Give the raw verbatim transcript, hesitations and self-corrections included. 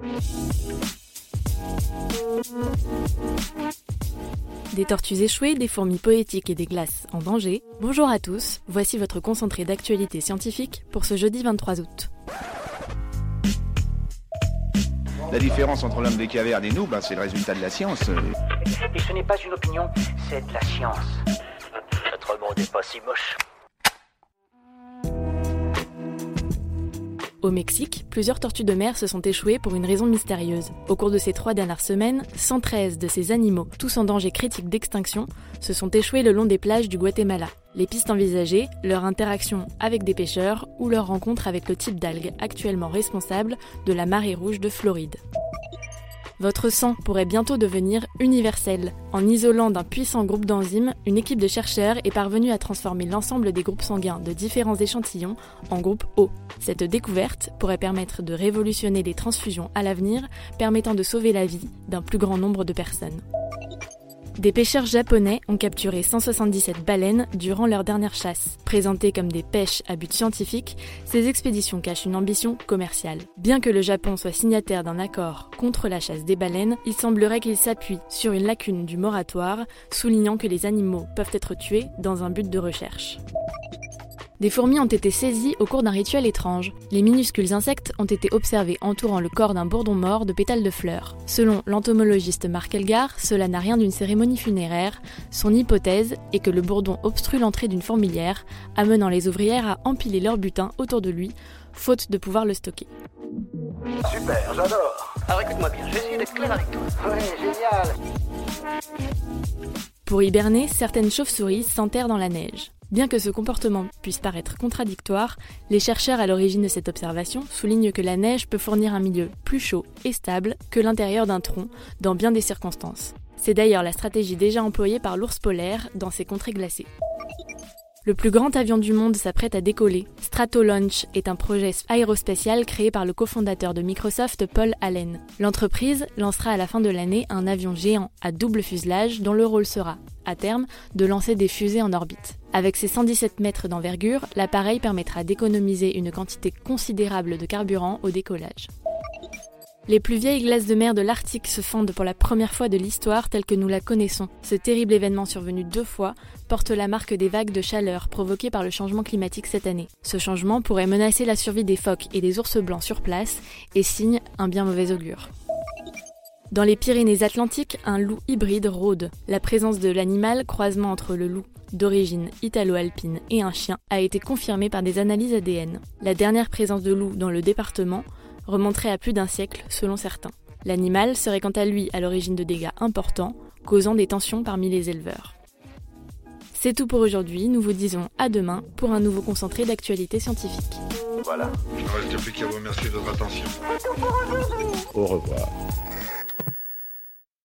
Des tortues échouées, des fourmis poétiques et des glaces en danger. Bonjour à tous, voici votre concentré d'actualité scientifique pour ce jeudi vingt-trois août. La différence entre l'homme des cavernes et nous, ben, c'est le résultat de la science. Et ce n'est pas une opinion, c'est de la science. Notre monde n'est pas si moche. Au Mexique, plusieurs tortues de mer se sont échouées pour une raison mystérieuse. Au cours de ces trois dernières semaines, cent treize de ces animaux, tous en danger critique d'extinction, se sont échoués le long des plages du Guatemala. Les pistes envisagées, leur interaction avec des pêcheurs ou leur rencontre avec le type d'algue actuellement responsable de la marée rouge de Floride. Votre sang pourrait bientôt devenir universel. En isolant d'un puissant groupe d'enzymes, une équipe de chercheurs est parvenue à transformer l'ensemble des groupes sanguins de différents échantillons en groupe O. Cette découverte pourrait permettre de révolutionner les transfusions à l'avenir, permettant de sauver la vie d'un plus grand nombre de personnes. Des pêcheurs japonais ont capturé cent soixante-dix-sept baleines durant leur dernière chasse. Présentées comme des pêches à but scientifique, ces expéditions cachent une ambition commerciale. Bien que le Japon soit signataire d'un accord contre la chasse des baleines, il semblerait qu'il s'appuie sur une lacune du moratoire, soulignant que les animaux peuvent être tués dans un but de recherche. Des fourmis ont été saisies au cours d'un rituel étrange. Les minuscules insectes ont été observés entourant le corps d'un bourdon mort de pétales de fleurs. Selon l'entomologiste Marc Elgar, cela n'a rien d'une cérémonie funéraire. Son hypothèse est que le bourdon obstrue l'entrée d'une fourmilière, amenant les ouvrières à empiler leur butin autour de lui, faute de pouvoir le stocker. Super, j'adore. Alors écoute-moi bien, je vais essayer d'être clair avec toi. Oui, génial. Pour hiberner, certaines chauves-souris s'enterrent dans la neige. Bien que ce comportement puisse paraître contradictoire, les chercheurs à l'origine de cette observation soulignent que la neige peut fournir un milieu plus chaud et stable que l'intérieur d'un tronc dans bien des circonstances. C'est d'ailleurs la stratégie déjà employée par l'ours polaire dans ces contrées glacées. Le plus grand avion du monde s'apprête à décoller. Stratolaunch est un projet aérospatial créé par le cofondateur de Microsoft, Paul Allen. L'entreprise lancera à la fin de l'année un avion géant à double fuselage dont le rôle sera, à terme, de lancer des fusées en orbite. Avec ses cent dix-sept mètres d'envergure, l'appareil permettra d'économiser une quantité considérable de carburant au décollage. Les plus vieilles glaces de mer de l'Arctique se fondent pour la première fois de l'histoire telle que nous la connaissons. Ce terrible événement survenu deux fois porte la marque des vagues de chaleur provoquées par le changement climatique cette année. Ce changement pourrait menacer la survie des phoques et des ours blancs sur place et signe un bien mauvais augure. Dans les Pyrénées-Atlantiques, un loup hybride rôde. La présence de l'animal, croisement entre le loup d'origine italo-alpine et un chien, a été confirmée par des analyses A D N. La dernière présence de loup dans le département remonterait à plus d'un siècle selon certains. L'animal serait quant à lui à l'origine de dégâts importants, causant des tensions parmi les éleveurs. C'est tout pour aujourd'hui, nous vous disons à demain pour un nouveau concentré d'actualité scientifique. Voilà. Il ne reste plus qu'à vous remercier de votre attention. Au revoir.